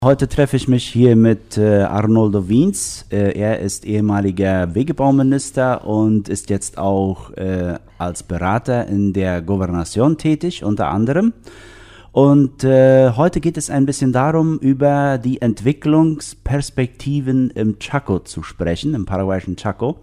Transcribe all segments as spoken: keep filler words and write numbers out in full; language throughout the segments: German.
Heute treffe ich mich hier mit äh, Arnoldo Wiens. Äh, er ist ehemaliger Wegebauminister und ist jetzt auch äh, als Berater in der Gouvernation tätig, unter anderem. Und äh, heute geht es ein bisschen darum, über die Entwicklungsperspektiven im Chaco zu sprechen, im paraguayischen Chaco.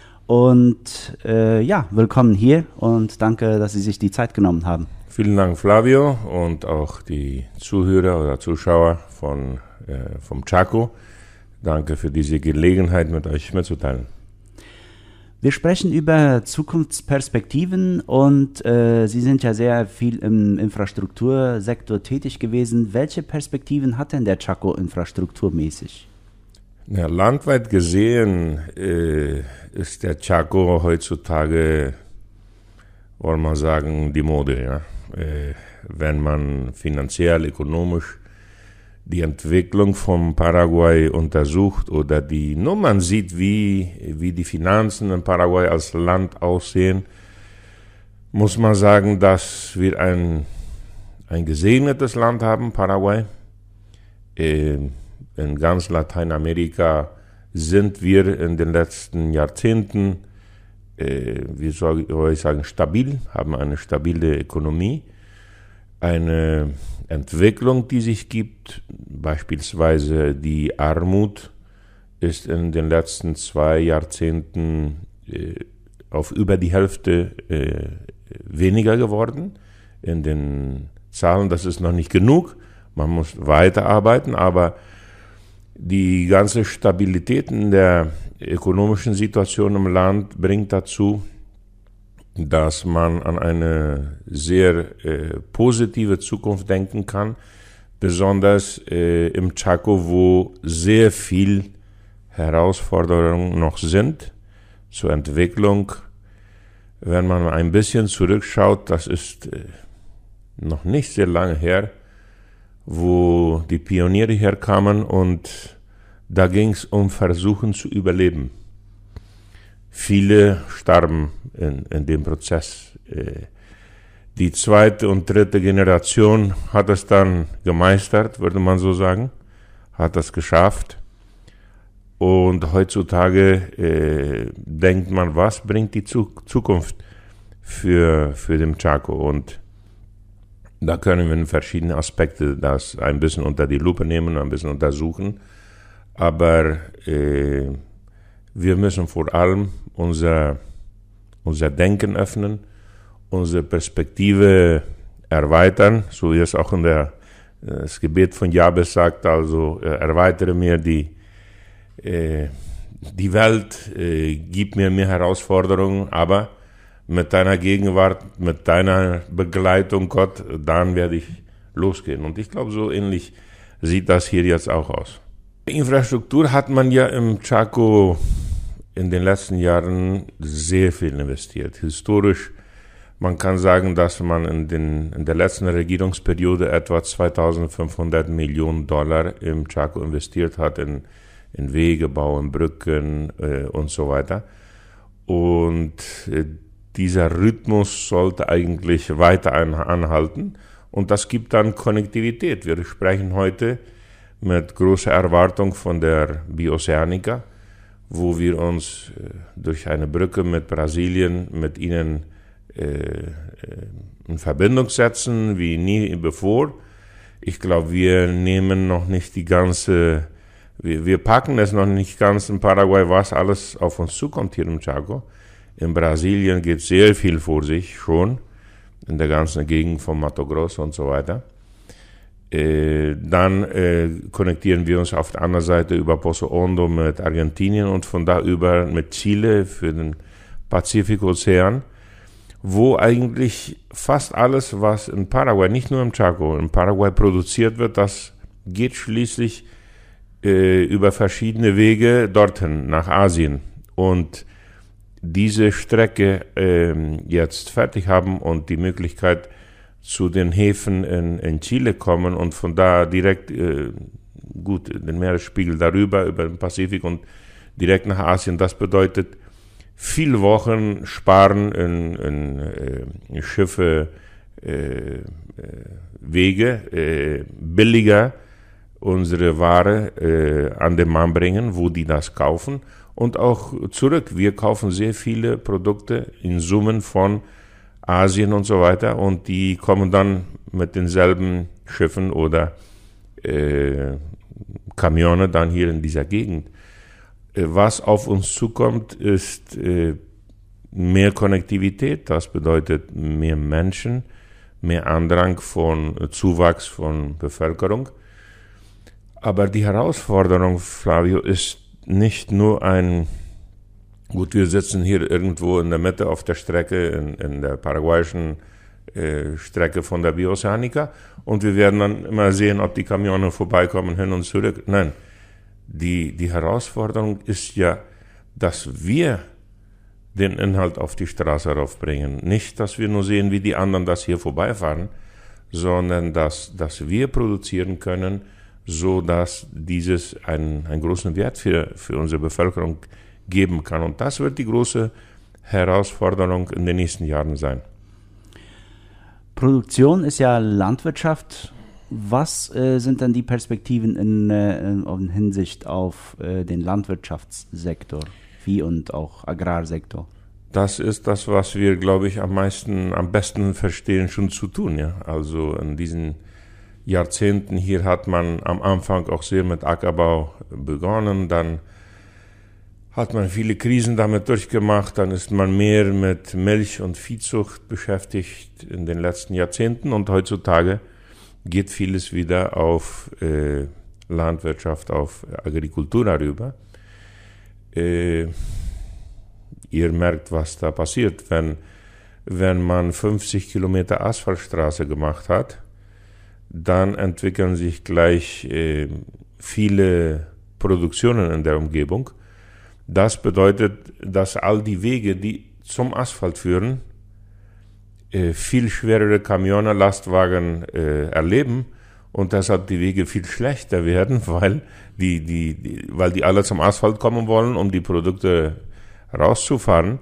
Und äh, ja, willkommen hier und danke, dass Sie sich die Zeit genommen haben. Vielen Dank, Flavio, und auch die Zuhörer oder Zuschauer von, äh, vom Chaco. Danke für diese Gelegenheit, mit euch mitzuteilen. Wir sprechen über Zukunftsperspektiven und äh, Sie sind ja sehr viel im Infrastruktursektor tätig gewesen. Welche Perspektiven hat denn der Chaco infrastrukturmäßig? Ja, landweit gesehen äh, ist der Chaco heutzutage, wollen wir sagen, die Mode, ja. Äh, wenn man finanziell, ökonomisch die Entwicklung von Paraguay untersucht oder die Nummern sieht, wie, wie die Finanzen in Paraguay als Land aussehen, muss man sagen, dass wir ein, ein gesegnetes Land haben, Paraguay. Äh, in ganz Lateinamerika sind wir in den letzten Jahrzehnten wie soll ich sagen, stabil, haben eine stabile Ökonomie, eine Entwicklung, die sich gibt, beispielsweise die Armut ist in den letzten zwei Jahrzehnten äh, auf über die Hälfte äh, weniger geworden. In den Zahlen, das ist noch nicht genug, man muss weiterarbeiten, aber die ganze Stabilität in der ökonomischen Situation im Land bringt dazu, dass man an eine sehr äh, positive Zukunft denken kann, besonders äh, im Chaco, wo sehr viel Herausforderungen noch sind zur Entwicklung. Wenn man ein bisschen zurückschaut, das ist äh, noch nicht sehr lange her, wo die Pioniere herkamen und da ging es um Versuchen zu überleben. Viele starben in, in dem Prozess. Die zweite und dritte Generation hat es dann gemeistert, würde man so sagen, hat es geschafft. Und heutzutage äh, denkt man, was bringt die Zukunft für, für den Chaco? Und da können wir in verschiedene Aspekte das ein bisschen unter die Lupe nehmen, ein bisschen untersuchen. Aber äh, wir müssen vor allem unser, unser Denken öffnen, unsere Perspektive erweitern, so wie es auch in der, das Gebet von Jabez sagt, also äh, erweitere mir die, äh, die Welt, äh, gib mir mehr Herausforderungen, aber mit deiner Gegenwart, mit deiner Begleitung, Gott, dann werde ich losgehen. Und ich glaube, so ähnlich sieht das hier jetzt auch aus. Infrastruktur hat man ja im Chaco in den letzten Jahren sehr viel investiert. Historisch, man kann sagen, dass man in, den, in der letzten Regierungsperiode etwa zweitausendfünfhundert Millionen Dollar im Chaco investiert hat, in, in Wege, Bauen, Brücken äh, und so weiter. Und äh, dieser Rhythmus sollte eigentlich weiter anhalten und das gibt dann Konnektivität. Wir sprechen heute mit großer Erwartung von der Bioceanica, wo wir uns äh, durch eine Brücke mit Brasilien, mit ihnen äh, in Verbindung setzen, wie nie bevor. Ich glaube, wir nehmen noch nicht die ganze, wir, wir packen es noch nicht ganz in Paraguay, was alles auf uns zukommt hier im Chaco. In Brasilien geht sehr viel vor sich schon, in der ganzen Gegend von Mato Grosso und so weiter. Äh, dann äh, konnektieren wir uns auf der anderen Seite über Pozo Hondo mit Argentinien und von da über mit Chile für den Pazifikozean, wo eigentlich fast alles, was in Paraguay, nicht nur im Chaco, in Paraguay produziert wird, das geht schließlich äh, über verschiedene Wege dorthin, nach Asien. Und diese Strecke äh, jetzt fertig haben und die Möglichkeit zu den Häfen in, in Chile kommen und von da direkt, äh, gut, den Meeresspiegel darüber, über den Pazifik und direkt nach Asien, das bedeutet viele Wochen sparen in, in äh, Schiffe, äh, Wege, äh, billiger unsere Ware äh, an den Mann bringen, wo die das kaufen und auch zurück. Wir kaufen sehr viele Produkte in Summen von Asien und so weiter und die kommen dann mit denselben Schiffen oder äh, Kamione dann hier in dieser Gegend. Äh, was auf uns zukommt, ist äh, mehr Konnektivität, das bedeutet mehr Menschen, mehr Andrang von äh, Zuwachs von Bevölkerung. Aber die Herausforderung, Flavio, ist nicht nur ein, gut, wir sitzen hier irgendwo in der Mitte auf der Strecke, in, in der paraguayischen äh, Strecke von der Bioceanica und wir werden dann immer sehen, ob die Kamione vorbeikommen, hin und zurück. Nein, die, die Herausforderung ist ja, dass wir den Inhalt auf die Straße raufbringen. Nicht, dass wir nur sehen, wie die anderen das hier vorbeifahren, sondern dass, dass wir produzieren können, so dass dieses einen, einen großen Wert für, für unsere Bevölkerung geben kann. Und das wird die große Herausforderung in den nächsten Jahren sein. Produktion ist ja Landwirtschaft. Was äh, sind dann die Perspektiven in, äh, in Hinsicht auf äh, den Landwirtschaftssektor, Vieh- und auch Agrarsektor? Das ist das, was wir, glaube ich, am meisten, am besten verstehen, schon zu tun. Ja? Also in diesen Jahrzehnten hier hat man am Anfang auch sehr mit Ackerbau begonnen, dann hat man viele Krisen damit durchgemacht, dann ist man mehr mit Milch- und Viehzucht beschäftigt in den letzten Jahrzehnten und heutzutage geht vieles wieder auf äh, Landwirtschaft, auf Agrikultur darüber. Äh, ihr merkt, was da passiert, wenn, wenn man fünfzig Kilometer Asphaltstraße gemacht hat, dann entwickeln sich gleich äh, viele Produktionen in der Umgebung. Das bedeutet, dass all die Wege, die zum Asphalt führen, äh, viel schwerere Kamione, Lastwagen äh, erleben und deshalb die Wege viel schlechter werden, weil die, die, die, weil die alle zum Asphalt kommen wollen, um die Produkte rauszufahren.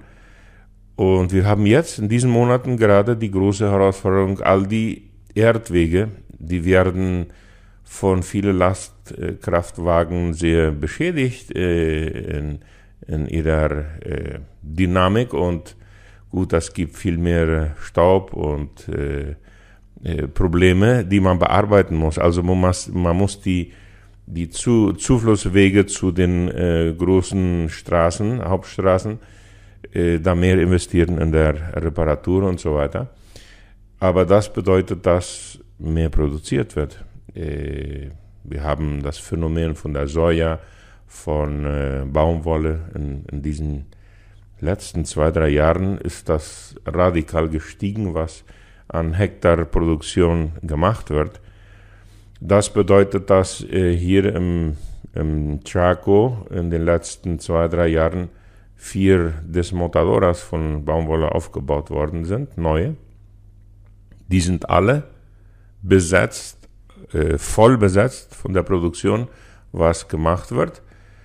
Und wir haben jetzt in diesen Monaten gerade die große Herausforderung, all die Erdwege, die werden von vielen Lastkraftwagen sehr beschädigt äh, in, in ihrer äh, Dynamik und gut, das gibt viel mehr Staub und äh, äh, Probleme, die man bearbeiten muss. Also man muss, man muss die, die Zu, Zuflusswege zu den äh, großen Straßen, Hauptstraßen, äh, da mehr investieren in der Reparatur und so weiter. Aber das bedeutet, dass mehr produziert wird. Äh, wir haben das Phänomen von der Soja, von äh, Baumwolle. In, in diesen letzten zwei, drei Jahren ist das radikal gestiegen, was an Hektarproduktion gemacht wird. Das bedeutet, dass äh, hier im, im Chaco in den letzten zwei, drei Jahren vier Desmontadoras von Baumwolle aufgebaut worden sind, neue. Die sind alle besetzt, äh, voll besetzt von der Produktion, was gemacht wird.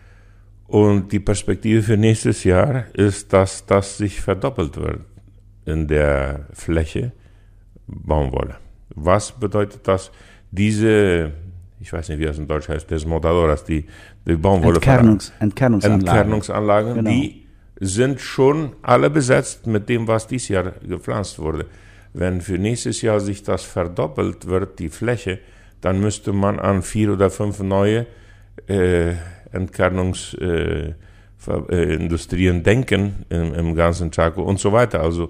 Und die Perspektive für nächstes Jahr ist, dass das sich verdoppelt wird in der Fläche Baumwolle. Was bedeutet das? Diese, ich weiß nicht, wie das in Deutsch heißt, Desmontadoras, die, die Baumwolle Entkernungs, Entkernungsanlagen, Entkernungsanlagen genau. Die sind schon alle besetzt mit dem, was dieses Jahr gepflanzt wurde. Wenn für nächstes Jahr sich das verdoppelt wird, die Fläche, dann müsste man an vier oder fünf neue äh, Entkernungsindustrien äh, äh, denken im, im ganzen Chaco und so weiter. Also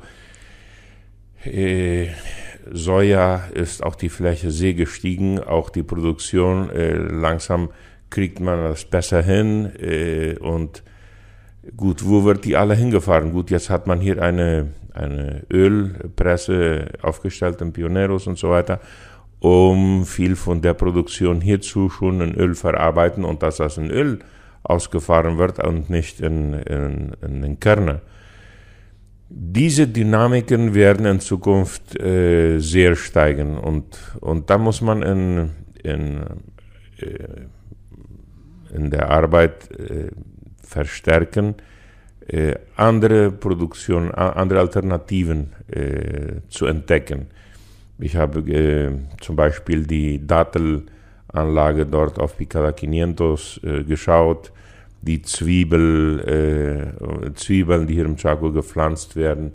äh, Soja ist auch die Fläche sehr gestiegen, auch die Produktion. Äh, langsam kriegt man das besser hin äh, und gut, wo wird die alle hingefahren? Gut, jetzt hat man hier eine eine Ölpresse aufgestellt in Pioneros und so weiter, um viel von der Produktion hierzu schon in Öl verarbeiten und dass das in Öl ausgefahren wird und nicht in, in, in den Kerne. Diese Dynamiken werden in Zukunft äh, sehr steigen und, und da muss man in, in, äh, in der Arbeit äh, verstärken, Äh, andere Produktion, andere Alternativen äh, zu entdecken. Ich habe äh, zum Beispiel die Dattel Anlage dort auf Picada quinientos äh, geschaut, die Zwiebel, äh, Zwiebeln, die hier im Chaco gepflanzt werden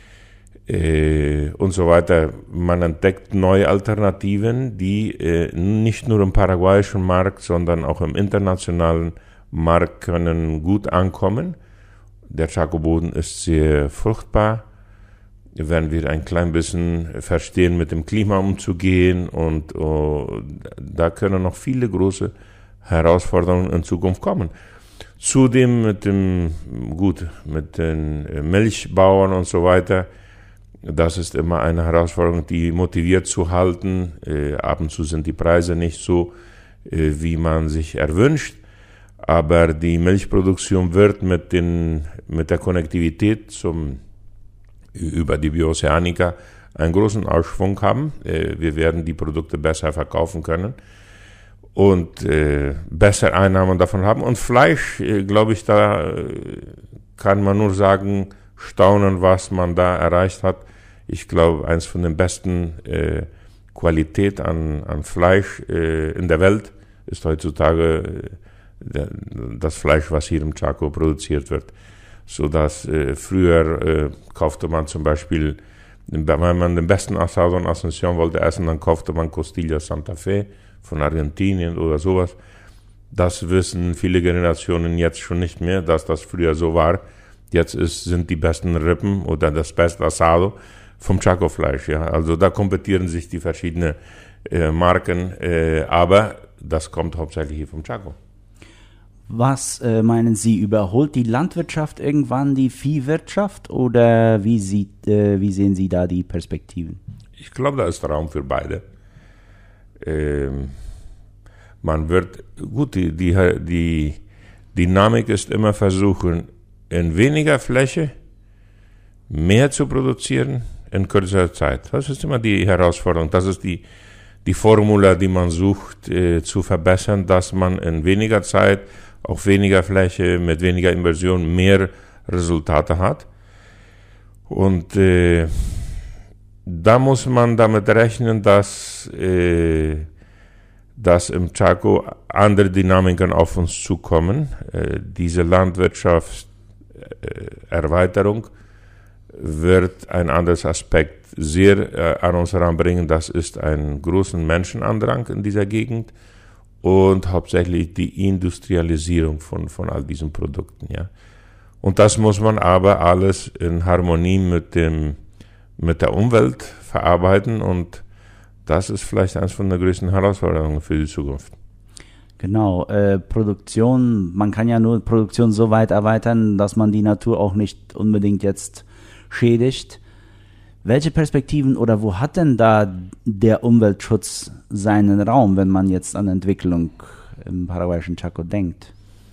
äh, und so weiter. Man entdeckt neue Alternativen, die äh, nicht nur im paraguayischen Markt, sondern auch im internationalen Markt können gut ankommen. Der Chaco-Boden ist sehr fruchtbar, wenn wir ein klein bisschen verstehen, mit dem Klima umzugehen, und oh, da können noch viele große Herausforderungen in Zukunft kommen. Zudem mit dem, gut, mit den Milchbauern und so weiter, das ist immer eine Herausforderung, die motiviert zu halten. Äh, ab und zu sind die Preise nicht so, äh, wie man sich erwünscht. Aber die Milchproduktion wird mit, den, mit der Konnektivität zum, über die Bioceanica einen großen Aufschwung haben. Wir werden die Produkte besser verkaufen können und äh, besser Einnahmen davon haben. Und Fleisch, äh, glaube ich, da kann man nur sagen, staunen, was man da erreicht hat. Ich glaube, eins von den besten äh, Qualität an, an Fleisch äh, in der Welt ist heutzutage äh, das Fleisch, was hier im Chaco produziert wird. So dass äh, früher äh, kaufte man zum Beispiel, wenn man den besten Asado in Asunción wollte essen, dann kaufte man Costilla Santa Fe von Argentinien oder sowas. Das wissen viele Generationen jetzt schon nicht mehr, dass das früher so war. Jetzt ist, sind die besten Rippen oder das beste Asado vom Chaco-Fleisch. Ja. Also da kompetieren sich die verschiedenen äh, Marken, äh, aber das kommt hauptsächlich hier vom Chaco. Was äh, meinen Sie, überholt die Landwirtschaft irgendwann die Viehwirtschaft, oder wie, sieht, äh, wie sehen Sie da die Perspektiven? Ich glaube, da ist Raum für beide. Ähm, man wird, gut, die, die, die Dynamik ist immer versuchen, in weniger Fläche mehr zu produzieren in kürzerer Zeit. Das ist immer die Herausforderung. Das ist die, die Formula, die man sucht äh, zu verbessern, dass man in weniger Zeit auf weniger Fläche, mit weniger Inversion mehr Resultate hat. Und äh, da muss man damit rechnen, dass, äh, dass im Chaco andere Dynamiken auf uns zukommen. Äh, diese Landwirtschaftserweiterung äh, wird ein anderes Aspekt sehr äh, an uns heranbringen. Das ist ein großer Menschenandrang in dieser Gegend. Und hauptsächlich die Industrialisierung von, von all diesen Produkten, ja. Und das muss man aber alles in Harmonie mit dem, mit der Umwelt verarbeiten, und das ist vielleicht eines von der größten Herausforderungen für die Zukunft. Genau, äh, Produktion, man kann ja nur Produktion so weit erweitern, dass man die Natur auch nicht unbedingt jetzt schädigt. Welche Perspektiven oder wo hat denn da der Umweltschutz seinen Raum, wenn man jetzt an Entwicklung im paraguayischen Chaco denkt?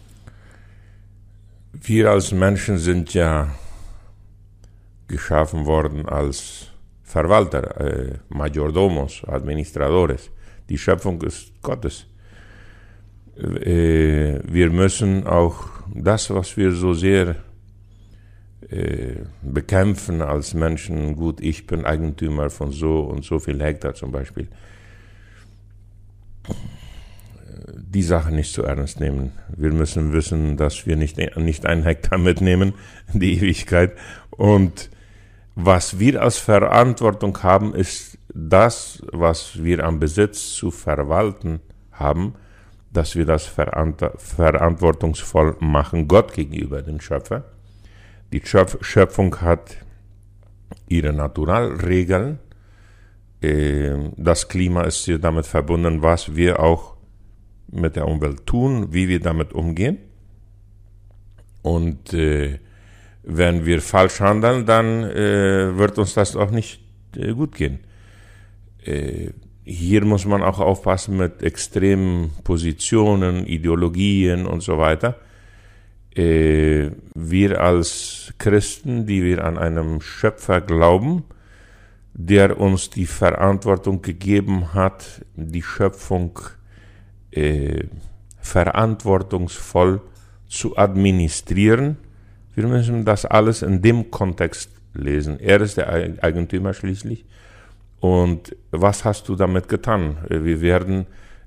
Wir als Menschen sind ja geschaffen worden als Verwalter, äh, Mayordomos, Administradores. Die Schöpfung ist Gottes. Äh, wir müssen auch das, was wir so sehr bekämpfen als Menschen, gut, ich bin Eigentümer von so und so viel Hektar zum Beispiel, die Sache nicht so ernst nehmen. Wir müssen wissen, dass wir nicht, nicht einen Hektar mitnehmen in die Ewigkeit, und was wir als Verantwortung haben, ist das, was wir am Besitz zu verwalten haben, dass wir das verantwortungsvoll machen Gott gegenüber, dem Schöpfer. Die Schöpfung hat ihre Naturalregeln. Das Klima ist hier damit verbunden, was wir auch mit der Umwelt tun, wie wir damit umgehen. Und äh, wenn wir falsch handeln, dann äh, wird uns das auch nicht äh, gut gehen. Äh, hier muss man auch aufpassen mit extremen Positionen, Ideologien und so weiter. Wir als Christen, die wir an einen Schöpfer glauben, der uns die Verantwortung gegeben hat, die Schöpfung äh, verantwortungsvoll zu administrieren. Wir müssen das alles in dem Kontext lesen. Er ist der Eigentümer schließlich. Und was hast du damit getan? Wir werden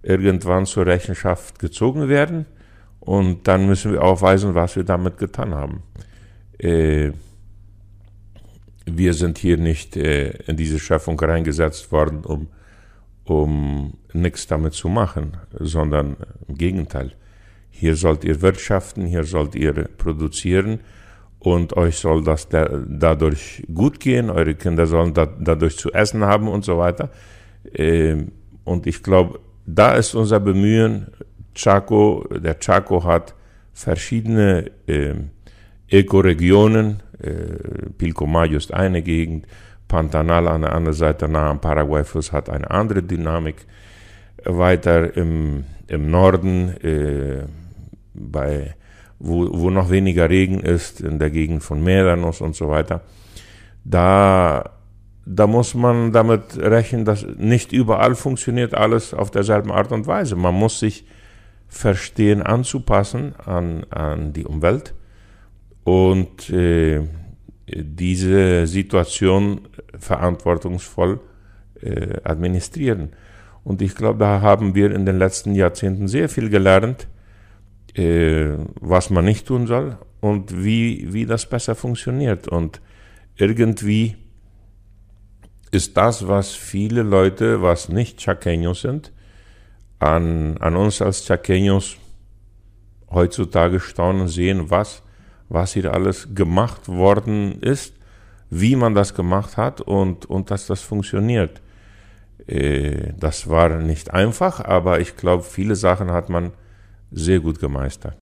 irgendwann zur Rechenschaft gezogen werden und dann müssen wir aufweisen, was wir damit getan haben. Äh, wir sind hier nicht äh, in diese Schöpfung reingesetzt worden, um, um nichts damit zu machen, sondern im Gegenteil. Hier sollt ihr wirtschaften, hier sollt ihr produzieren und euch soll das da, dadurch gut gehen, eure Kinder sollen da, dadurch zu essen haben und so weiter. Äh, und ich glaube, da ist unser Bemühen. Chaco, der Chaco hat verschiedene äh, Ökoregionen. Äh, Pilcomayo ist eine Gegend, Pantanal an der anderen Seite nahe am Paraguay-Fluss hat eine andere Dynamik. Weiter im, im Norden, äh, bei, wo, wo noch weniger Regen ist, in der Gegend von Médanos und so weiter, da Da muss man damit rechnen, dass nicht überall funktioniert alles auf derselben Art und Weise. Man muss sich verstehen, anzupassen an, an die Umwelt und äh, diese Situation verantwortungsvoll äh, administrieren. Und ich glaube, da haben wir in den letzten Jahrzehnten sehr viel gelernt, äh, was man nicht tun soll und wie, wie das besser funktioniert. Und irgendwie ist das, was viele Leute, was nicht Chaqueños sind, an, an uns als Chaqueños heutzutage staunen sehen, was, was hier alles gemacht worden ist, wie man das gemacht hat und, und dass das funktioniert. Äh, das war nicht einfach, aber ich glaube, viele Sachen hat man sehr gut gemeistert.